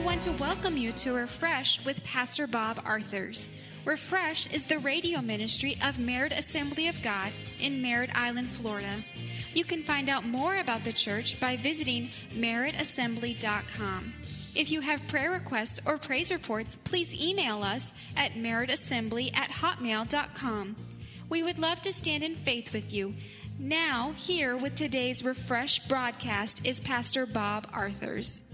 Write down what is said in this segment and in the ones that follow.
want to welcome you to Refresh with Pastor Bob Arthurs. Refresh is the radio ministry of Merritt Assembly of God in Merritt Island, Florida. You can find out more about the church by visiting merrittassembly.com. If you have prayer requests or praise reports, please email us at merrittassembly@hotmail.com. We would love to stand in faith with you. Now, here with today's Refresh broadcast is Pastor Bob Arthurs.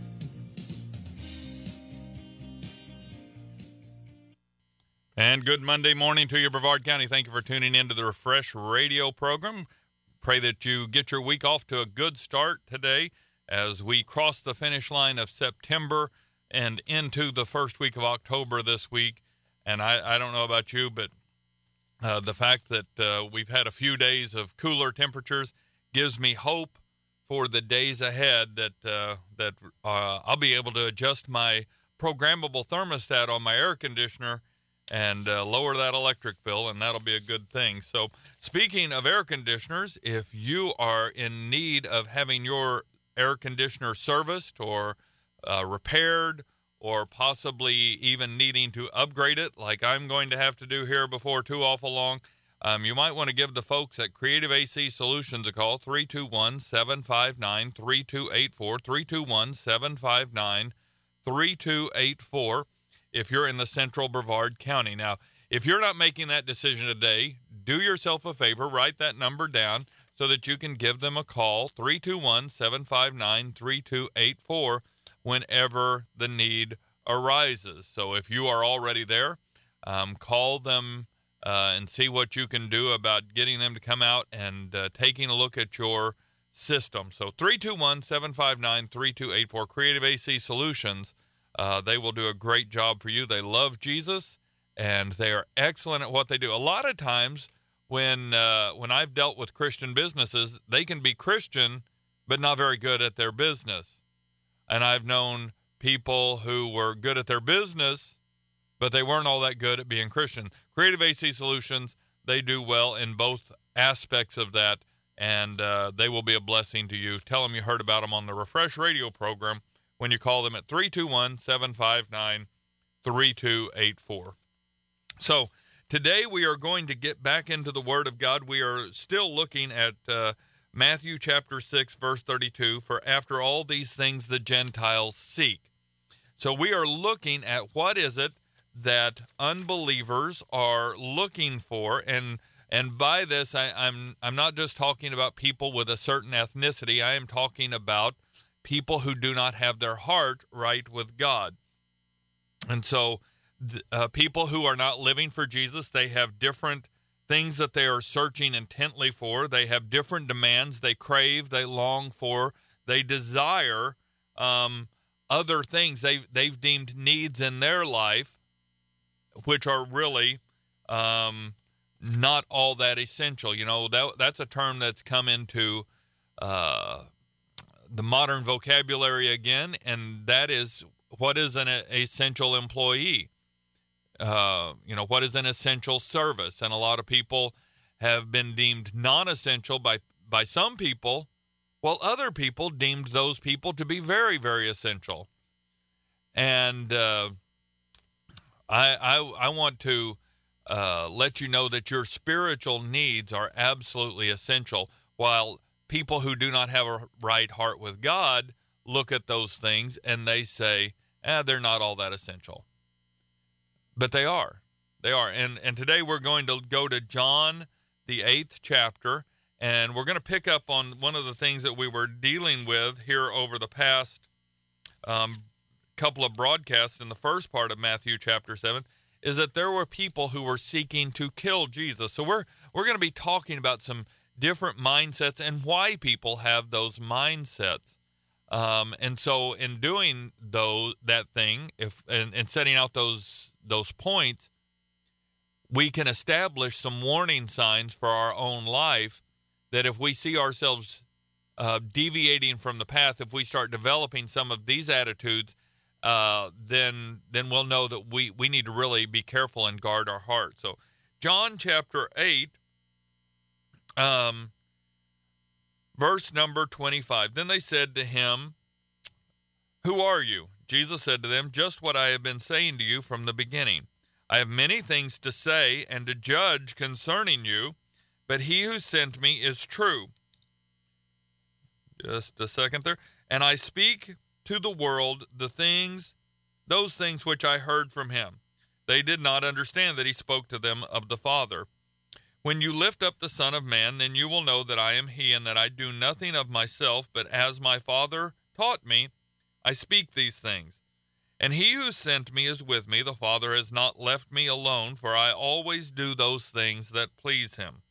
And good Monday morning to you, Brevard County. Thank you for tuning in to the Refresh radio program. Pray that you get your week off to a good start today as we cross the finish line of September and into the first week of October this week. And I don't know about you, but the fact that we've had a few days of cooler temperatures gives me hope for the days ahead that I'll be able to adjust my programmable thermostat on my air conditioner and lower that electric bill, and that'll be a good thing. So speaking of air conditioners, if you are in need of having your air conditioner serviced or repaired, or possibly even needing to upgrade it like I'm going to have to do here before too awful long, you might want to give the folks at Creative AC Solutions a call, 321-759-3284, 321-759-3284. If you're in the central Brevard County. Now, if you're not making that decision today, do yourself a favor, write that number down so that you can give them a call, 321-759-3284, whenever the need arises. So if you are already there, call them and see what you can do about getting them to come out and taking a look at your system. So 321-759-3284, Creative AC Solutions. They will do a great job for you. They love Jesus, and they are excellent at what they do. A lot of times when I've dealt with Christian businesses, they can be Christian but not very good at their business. And I've known people who were good at their business, but they weren't all that good at being Christian. Creative AC Solutions, they do well in both aspects of that, and they will be a blessing to you. Tell them you heard about them on the Refresh radio program when you call them at 321-759-3284. So today we are going to get back into the Word of God. We are still looking at Matthew chapter 6, verse 32, for after all these things the Gentiles seek. So we are looking at what is it that unbelievers are looking for, and by this I'm not just talking about people with a certain ethnicity. I am talking about people who do not have their heart right with God. And so people who are not living for Jesus, they have different things that they are searching intently for. They have different demands they crave, they long for, they desire other things they've deemed needs in their life, which are really not all that essential. You know, that's a term that's come into the modern vocabulary again, and that is, what is an essential employee? What is an essential service? And a lot of people have been deemed non-essential by some people, while other people deemed those people to be very, very essential. And I want to let you know that your spiritual needs are absolutely essential, while people who do not have a right heart with God look at those things and they say, they're not all that essential. But they are. They are. And today we're going to go to John, the 8th chapter, and we're going to pick up on one of the things that we were dealing with here over the past couple of broadcasts in the first part of Matthew chapter 7, is that there were people who were seeking to kill Jesus. So we're going to be talking about some different mindsets and why people have those mindsets. And so in doing that thing, and setting out those points, we can establish some warning signs for our own life that if we see ourselves deviating from the path, if we start developing some of these attitudes, then we'll know that we need to really be careful and guard our heart. So John chapter 8, verse number 25. Then they said to him, "Who are you?" Jesus said to them, "Just what I have been saying to you from the beginning. I have many things to say and to judge concerning you, but he who sent me is true." Just a second there. "And I speak to the world those things which I heard from him." They did not understand that he spoke to them of the Father. "When you lift up the Son of Man, then you will know that I am he, and that I do nothing of myself, but as my Father taught me, I speak these things. And he who sent me is with me. The Father has not left me alone, for I always do those things that please him."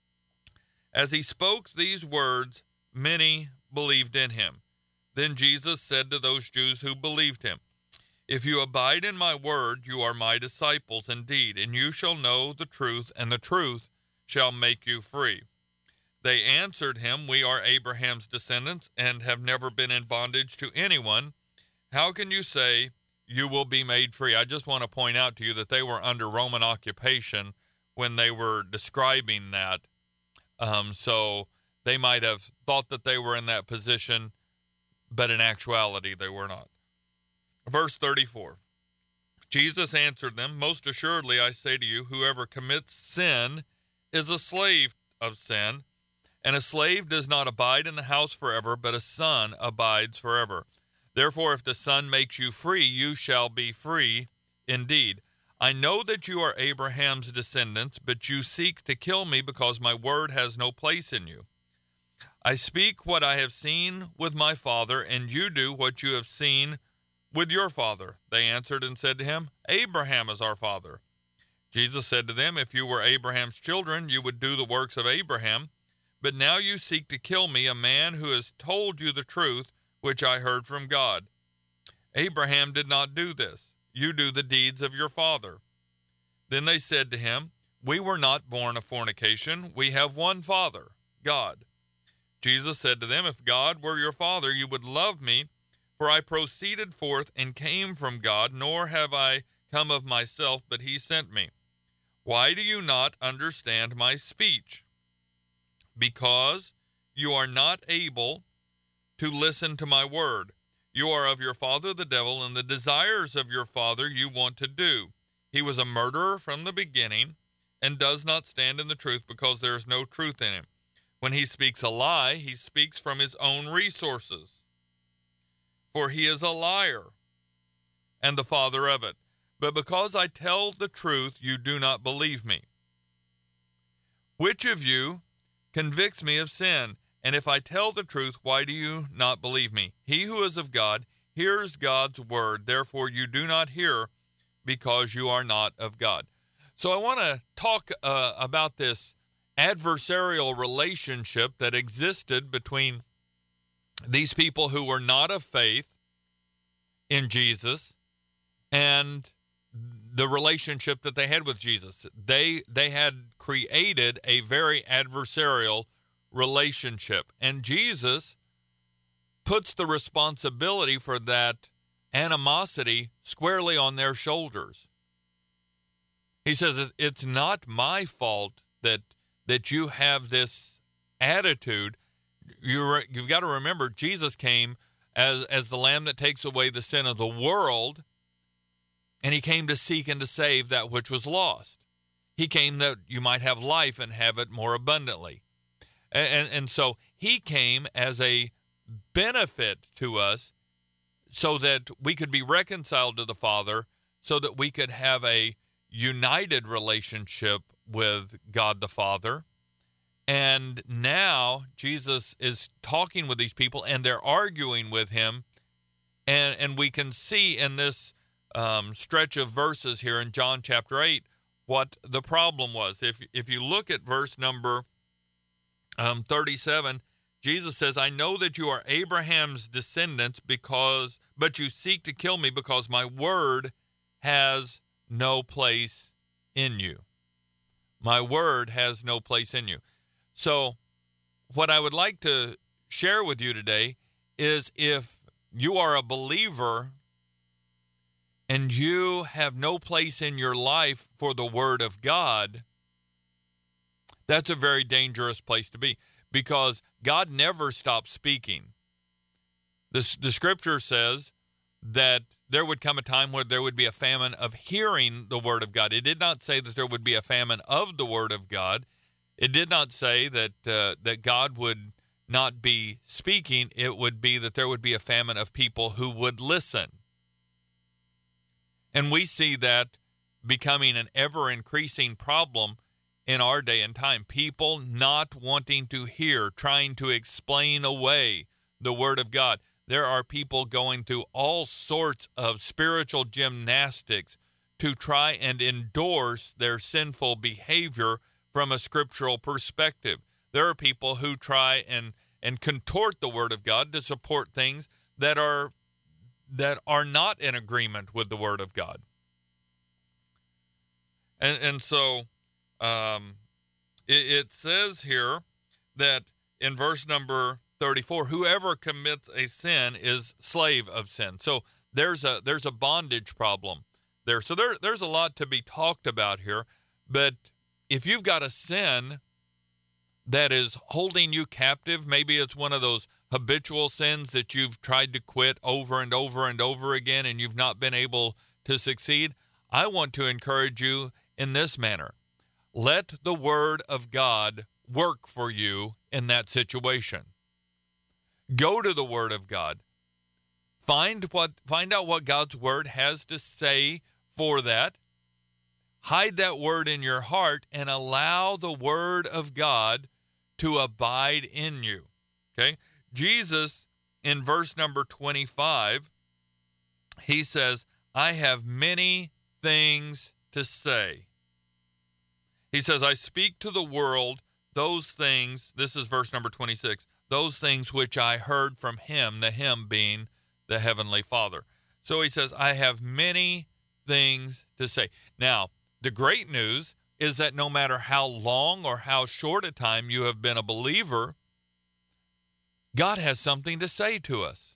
As he spoke these words, many believed in him. Then Jesus said to those Jews who believed him, "If you abide in my word, you are my disciples indeed, and you shall know the truth, and the truth shall make you free." They answered him, "We are Abraham's descendants and have never been in bondage to anyone. How can you say you will be made free?" I just want to point out to you that they were under Roman occupation when they were describing that. So they might have thought that they were in that position, but in actuality they were not. Verse 34. Jesus answered them, "Most assuredly I say to you, whoever commits sin is a slave of sin, and a slave does not abide in the house forever, but a son abides forever. Therefore, if the Son makes you free, you shall be free indeed. I know that you are Abraham's descendants, but you seek to kill me because my word has no place in you. I speak what I have seen with my father, and you do what you have seen with your father." They answered and said to him, "Abraham is our father." Jesus said to them, "If you were Abraham's children, you would do the works of Abraham. But now you seek to kill me, a man who has told you the truth, which I heard from God. Abraham did not do this. You do the deeds of your father." Then they said to him, "We were not born of fornication. We have one Father, God." Jesus said to them, "If God were your Father, you would love me, for I proceeded forth and came from God, nor have I come of myself, but he sent me. Why do you not understand my speech? Because you are not able to listen to my word. You are of your father the devil, and the desires of your father you want to do. He was a murderer from the beginning, and does not stand in the truth, because there is no truth in him. When he speaks a lie, he speaks from his own resources, for he is a liar and the father of it. But because I tell the truth, you do not believe me. Which of you convicts me of sin? And if I tell the truth, why do you not believe me? He who is of God hears God's word. Therefore you do not hear, because you are not of God." So I want to talk about this adversarial relationship that existed between these people who were not of faith in Jesus and the relationship that they had with Jesus. They had created a very adversarial relationship, and Jesus puts the responsibility for that animosity squarely on their shoulders. He says, "It's not my fault that you have this attitude." You've got to remember, Jesus came as the Lamb that takes away the sin of the world, and he came to seek and to save that which was lost. He came that you might have life and have it more abundantly. And so he came as a benefit to us so that we could be reconciled to the Father, so that we could have a united relationship with God the Father. And now Jesus is talking with these people, and they're arguing with him. And we can see in this stretch of verses here in John chapter 8 what the problem was. If you look at verse number 37, Jesus says, "I know that you are Abraham's descendants, but you seek to kill me because my word has no place in you." My word has no place in you. So what I would like to share with you today is, if you are a believer and you have no place in your life for the word of God, that's a very dangerous place to be, because God never stops speaking. The scripture says that there would come a time where there would be a famine of hearing the word of God. It did not say that there would be a famine of the word of God. It did not say that that God would not be speaking. It would be that there would be a famine of people who would listen. And we see that becoming an ever-increasing problem in our day and time. People not wanting to hear, trying to explain away the word of God. There are people going through all sorts of spiritual gymnastics to try and endorse their sinful behavior from a scriptural perspective. There are people who try and contort the word of God to support things that are not in agreement with the word of God. And so it says here that in verse number 34, whoever commits a sin is slave of sin. So there's a bondage problem there. So there's a lot to be talked about here. But if you've got a sin that is holding you captive, maybe it's one of those habitual sins that you've tried to quit over and over and over again and you've not been able to succeed, I want to encourage you in this manner. Let the word of God work for you in that situation. Go to the word of God. Find out what God's word has to say for that. Hide that word in your heart and allow the word of God to abide in you. Okay? Jesus, in verse number 25, he says, I have many things to say. He says, I speak to the world those things, this is verse number 26, those things which I heard from him, the him being the Heavenly Father. So he says, I have many things to say. Now, the great news is that no matter how long or how short a time you have been a believer, God has something to say to us.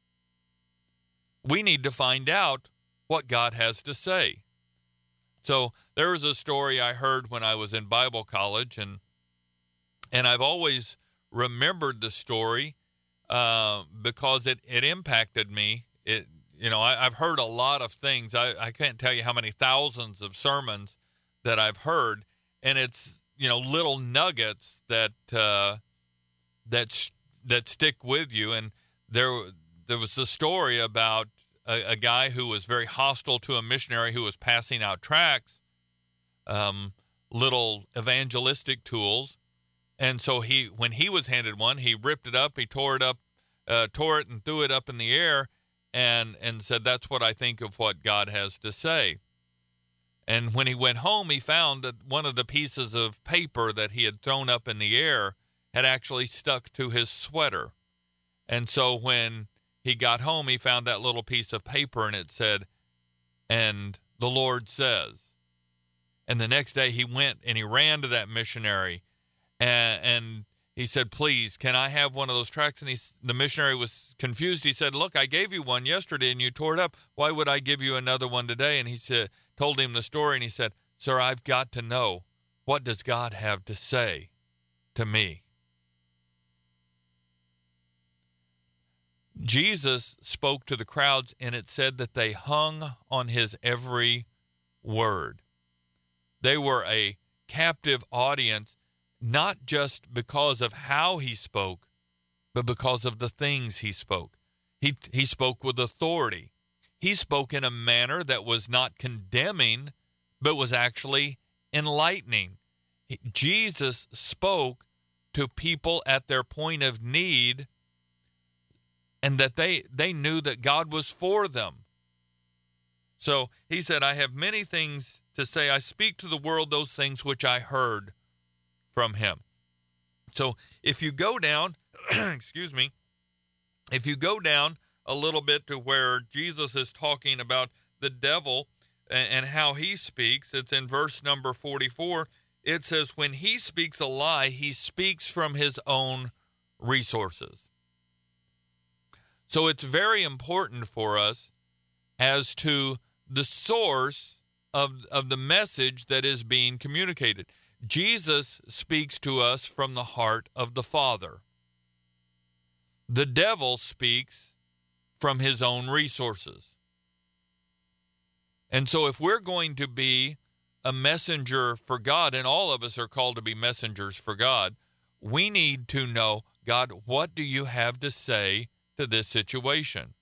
We need to find out what God has to say. So there was a story I heard when I was in Bible college, and I've always remembered the story because it impacted me. I've heard a lot of things. I can't tell you how many thousands of sermons that I've heard, and it's little nuggets that stick with you. And there was a story about a guy who was very hostile to a missionary who was passing out tracts, little evangelistic tools. And so when he was handed one, he ripped it up, he tore it and threw it up in the air and said, that's what I think of what God has to say. And when he went home, he found that one of the pieces of paper that he had thrown up in the air had actually stuck to his sweater. And so when he got home, he found that little piece of paper, and it said, and the Lord says. And the next day he went and he ran to that missionary, and he said, please, can I have one of those tracts? And the missionary was confused. He said, look, I gave you one yesterday and you tore it up. Why would I give you another one today? And he told him the story, and he said, sir, I've got to know, what does God have to say to me? Jesus spoke to the crowds, and it said that they hung on his every word. They were a captive audience, not just because of how he spoke, but because of the things he spoke. He spoke with authority. He spoke in a manner that was not condemning, but was actually enlightening. Jesus spoke to people at their point of need, and that they knew that God was for them. So he said, I have many things to say. I speak to the world those things which I heard from him. So if you go down, if you go down a little bit to where Jesus is talking about the devil and how he speaks, it's in verse number 44. It says, when he speaks a lie, he speaks from his own resources. So it's very important for us as to the source of the message that is being communicated. Jesus speaks to us from the heart of the Father. The devil speaks from his own resources. And so if we're going to be a messenger for God, and all of us are called to be messengers for God, we need to know, God, what do you have to say to this situation?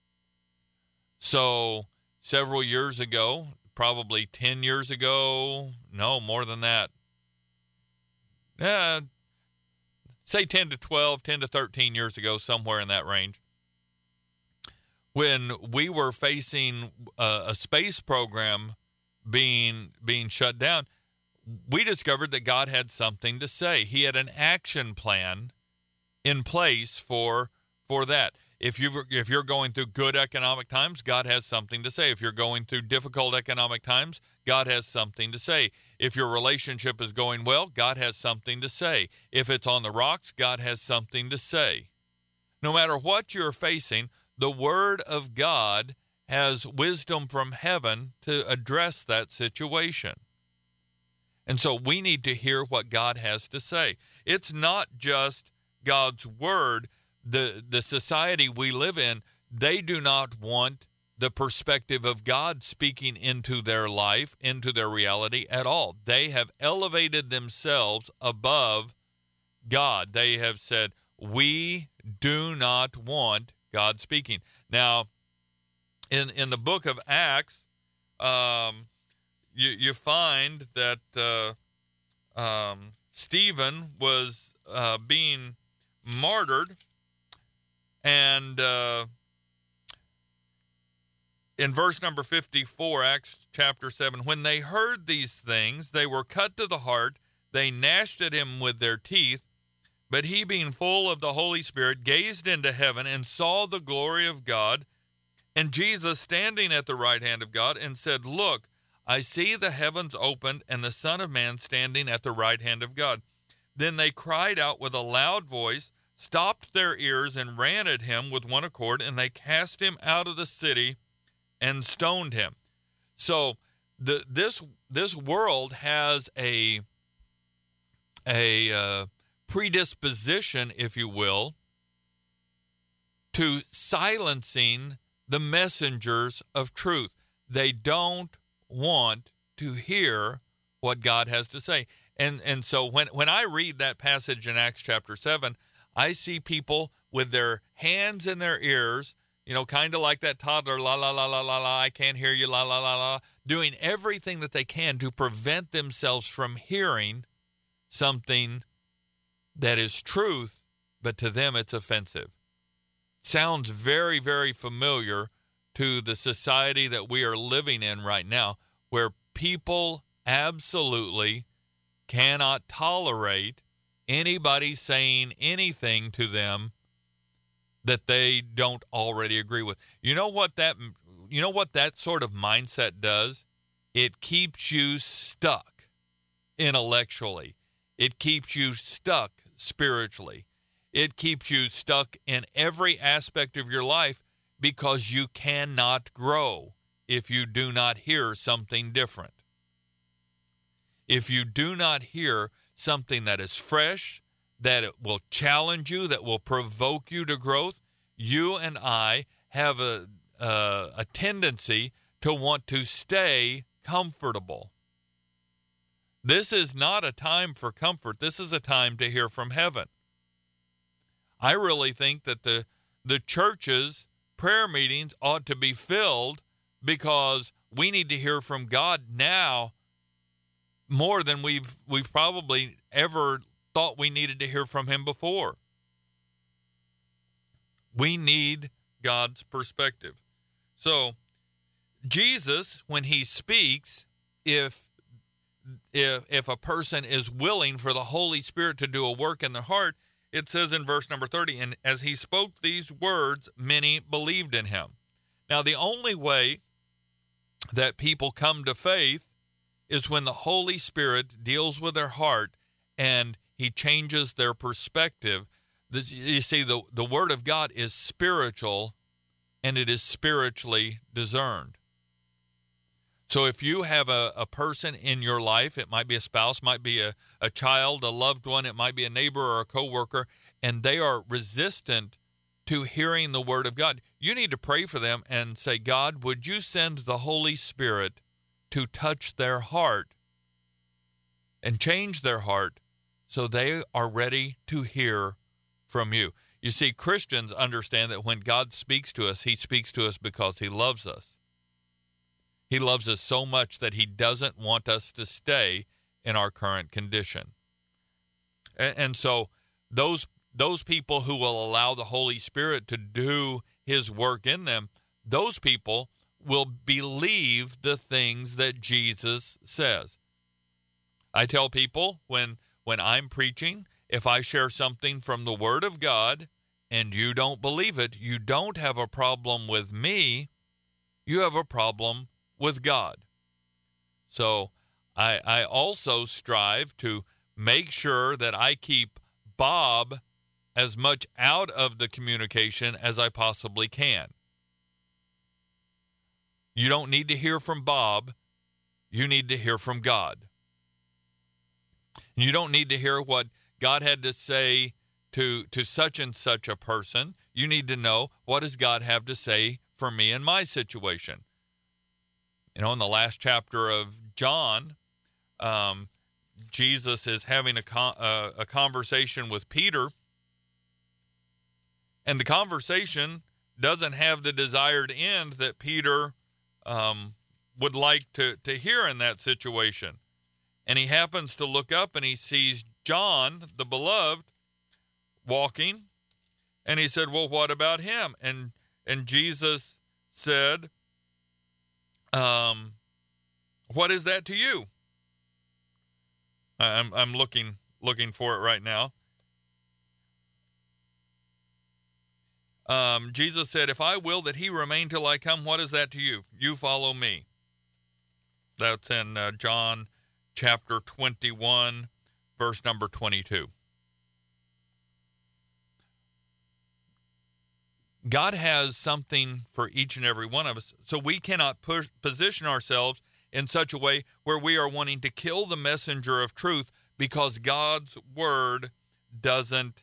So several years ago, probably 10 years ago, no, more than that, say 10 to 12, 10 to 13 years ago, somewhere in that range, when we were facing a space program being shut down, we discovered that God had something to say. He had an action plan in place for that. If you're going through good economic times, God has something to say. If you're going through difficult economic times, God has something to say. If your relationship is going well, God has something to say. If it's on the rocks, God has something to say. No matter what you're facing, the Word of God has wisdom from heaven to address that situation. And so we need to hear what God has to say. It's not just God's Word. The society we live in, they do not want the perspective of God speaking into their life, into their reality at all. They have elevated themselves above God. They have said, we do not want God speaking. Now, in the book of Acts, you find that Stephen was being martyred, and in verse number 54, Acts chapter 7, when they heard these things, they were cut to the heart. They gnashed at him with their teeth. But he, being full of the Holy Spirit, gazed into heaven and saw the glory of God, and Jesus standing at the right hand of God, and said, Look, I see the heavens opened, and the Son of Man standing at the right hand of God. Then they cried out with a loud voice, stopped their ears, and ran at him with one accord, and they cast him out of the city and stoned him. So this world has a predisposition, if you will, to silencing the messengers of truth. They don't want to hear what God has to say. And so when I read that passage in Acts chapter 7, I see people with their hands in their ears, kind of like that toddler, la, la, la, la, la, la, I can't hear you, la, la, la, la, doing everything that they can to prevent themselves from hearing something that is truth, but to them it's offensive. Sounds very, very familiar to the society that we are living in right now, where people absolutely cannot tolerate anybody saying anything to them that they don't already agree with. You know what that sort of mindset does? It keeps you stuck intellectually. It keeps you stuck spiritually. It keeps you stuck in every aspect of your life, because you cannot grow if you do not hear something different. If you do not hear something that is fresh, that it will challenge you, that will provoke you to growth, you and I have a tendency to want to stay comfortable. This is not a time for comfort. This is a time to hear from heaven. I really think that the church's prayer meetings ought to be filled, because we need to hear from God now more than we've probably ever thought we needed to hear from him before. We need God's perspective. So Jesus, when he speaks, if a person is willing for the Holy Spirit to do a work in their heart, it says in verse number 30, and as he spoke these words, many believed in him. Now, the only way that people come to faith is when the Holy Spirit deals with their heart and he changes their perspective. You see, the Word of God is spiritual, and it is spiritually discerned. So if you have a person in your life, it might be a spouse, might be a child, a loved one, it might be a neighbor or a coworker, and they are resistant to hearing the Word of God. You need to pray for them and say, God, would you send the Holy Spirit to touch their heart and change their heart so they are ready to hear from you. You see, Christians understand that when God speaks to us, he speaks to us because he loves us. He loves us so much that he doesn't want us to stay in our current condition. And so those people who will allow the Holy Spirit to do his work in them, those people will believe the things that Jesus says. I tell people when I'm preaching, if I share something from the Word of God and you don't believe it, you don't have a problem with me, you have a problem with God. So I also strive to make sure that I keep Bob as much out of the communication as I possibly can. You don't need to hear from Bob. You need to hear from God. You don't need to hear what God had to say to such and such a person. You need to know, what does God have to say for me in my situation? You know, in the last chapter of John, Jesus is having a conversation with Peter, and the conversation doesn't have the desired end that Peter would like to hear in that situation. And he happens to look up and he sees John, the beloved, walking. And he said, well, what about him? And Jesus said, what is that to you? I'm looking for it right now. Jesus said, if I will that he remain till I come, what is that to you? You follow me. That's in John chapter 21, verse number 22. God has something for each and every one of us, so we cannot position ourselves in such a way where we are wanting to kill the messenger of truth because God's word doesn't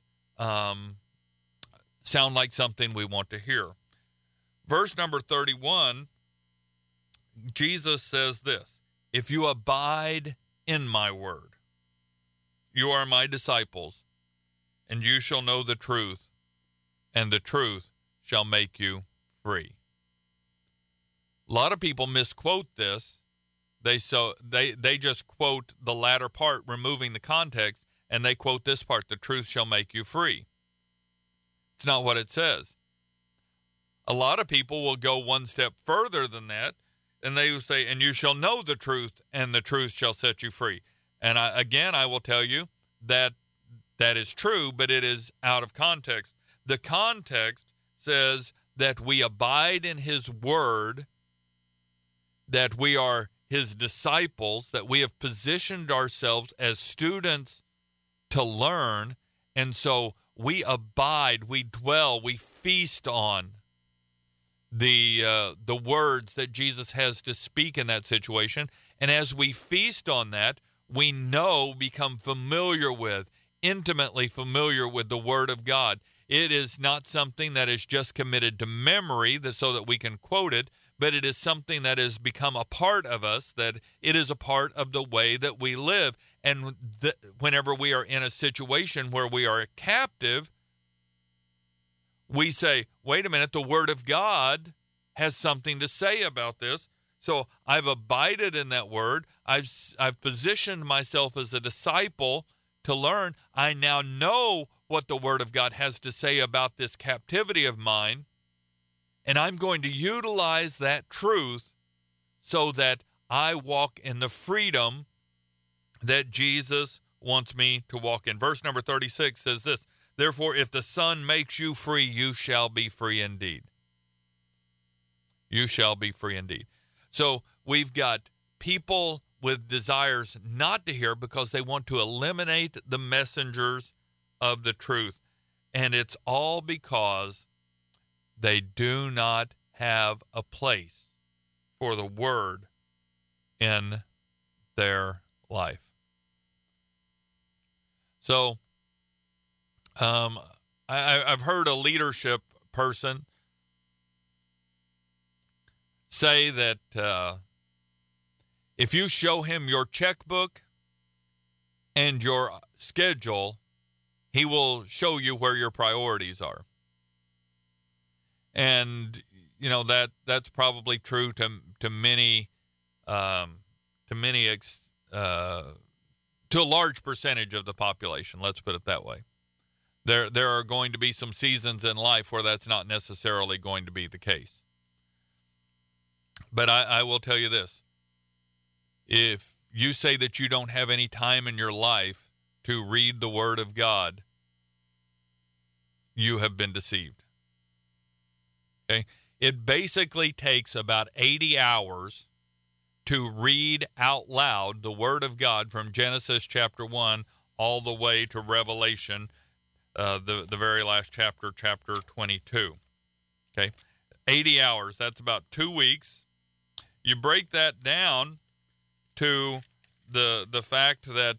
sound like something we want to hear. Verse number 31, Jesus says this, if you abide in my word, you are my disciples, and you shall know the truth, and the truth shall make you free. A lot of people misquote this. They just quote the latter part, removing the context, and they quote this part, the truth shall make you free. It's not what it says. A lot of people will go one step further than that, and they will say, and you shall know the truth, and the truth shall set you free. And I will tell you that that is true, but it is out of context. The context says that we abide in his word, that we are his disciples, that we have positioned ourselves as students to learn, and so we abide, we dwell, we feast on the words that Jesus has to speak in that situation. And as we feast on that, we become familiar with, intimately familiar with the Word of God. It is not something that is just committed to memory so that we can quote it, but it is something that has become a part of us, that it is a part of the way that we live. And whenever we are in a situation where we are a captive, we say, wait a minute, the Word of God has something to say about this. So I've abided in that Word. I've positioned myself as a disciple to learn. I now know what the Word of God has to say about this captivity of mine, and I'm going to utilize that truth so that I walk in the freedom that Jesus wants me to walk in. Verse number 36 says this, therefore, if the Son makes you free, you shall be free indeed. You shall be free indeed. So we've got people with desires not to hear because they want to eliminate the messengers of the truth. And it's all because they do not have a place for the word in their life. So I've heard a leadership person say that if you show him your checkbook and your schedule, he will show you where your priorities are. And you know that's probably true to many to a large percentage of the population. Let's put it that way. There are going to be some seasons in life where that's not necessarily going to be the case. But I will tell you this. If you say that you don't have any time in your life to read the Word of God, you have been deceived. Okay? It basically takes about 80 hours to read out loud the Word of God from Genesis chapter 1 all the way to Revelation, the very last chapter, chapter 22. Okay? 80 hours, that's about 2 weeks. You break that down to the fact that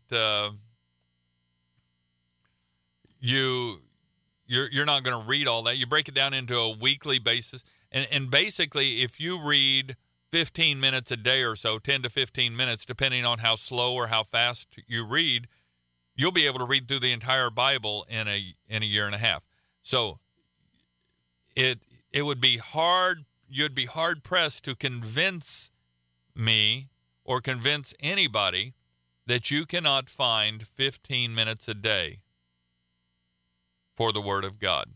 you're not going to read all that. You break it down into a weekly basis. And basically, if you read 15 minutes a day or so, 10 to 15 minutes, depending on how slow or how fast you read, you'll be able to read through the entire Bible in a year and a half. So it would be hard. You'd be hard pressed to convince me or convince anybody that you cannot find 15 minutes a day for the Word of God.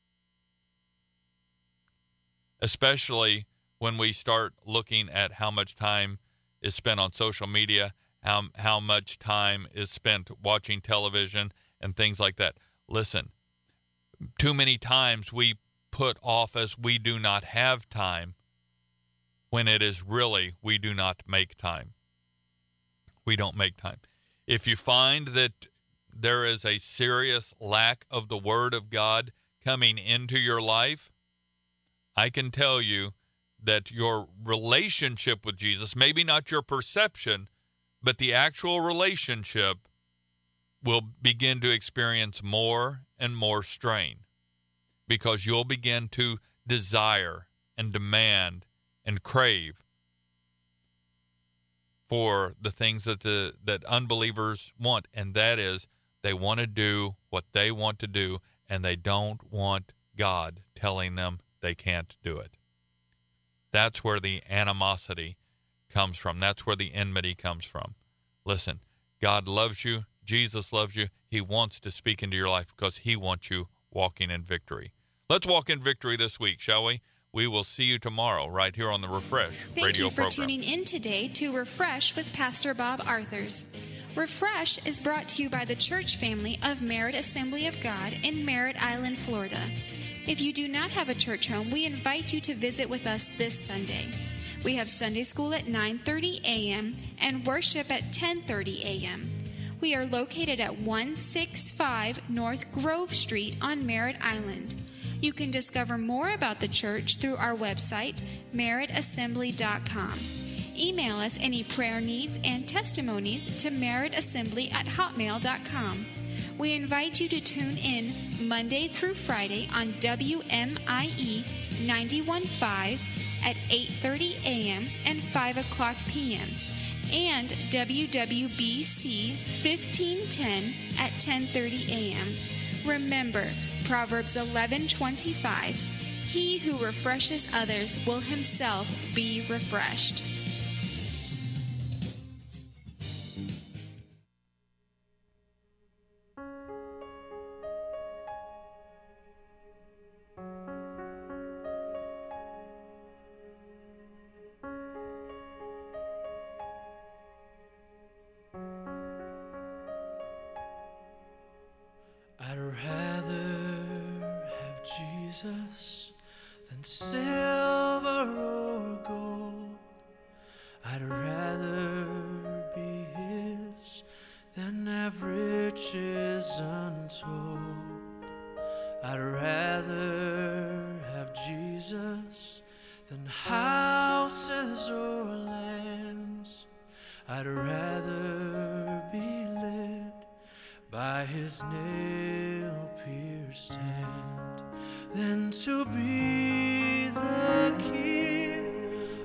Especially when we start looking at how much time is spent on social media, how much time is spent watching television and things like that. Listen, too many times we put off as we do not have time when it is really we do not make time. We don't make time. If you find that there is a serious lack of the Word of God coming into your life, I can tell you that your relationship with Jesus, maybe not your perception, but the actual relationship will begin to experience more and more strain because you'll begin to desire and demand and crave for the things that unbelievers want, and that is they want to do what they want to do, and they don't want God telling them they can't do it. That's where the animosity comes from. That's where the enmity comes from. Listen, God loves you. Jesus loves you. He wants to speak into your life because he wants you walking in victory. Let's walk in victory this week, shall we? We will see you tomorrow right here on the Refresh radio program. Thank you for tuning in today to Refresh with Pastor Bob Arthurs. Refresh is brought to you by the church family of Merritt Assembly of God in Merritt Island, Florida. If you do not have a church home, we invite you to visit with us this Sunday. We have Sunday school at 9:30 a.m. and worship at 10:30 a.m. We are located at 165 North Grove Street on Merritt Island. You can discover more about the church through our website, merrittassembly.com. Email us any prayer needs and testimonies to merrittassembly@hotmail.com. We invite you to tune in Monday through Friday on WMIE 91.5 at 8:30 a.m. and 5 o'clock p.m. and WWBC 1510 at 10:30 a.m. Remember, Proverbs 11:25, he who refreshes others will himself be refreshed. I'd rather have Jesus than silver or gold. I'd rather be his than have riches untold. I'd rather have Jesus than houses or lands. I'd rather be led by his nail-pierced hand than to be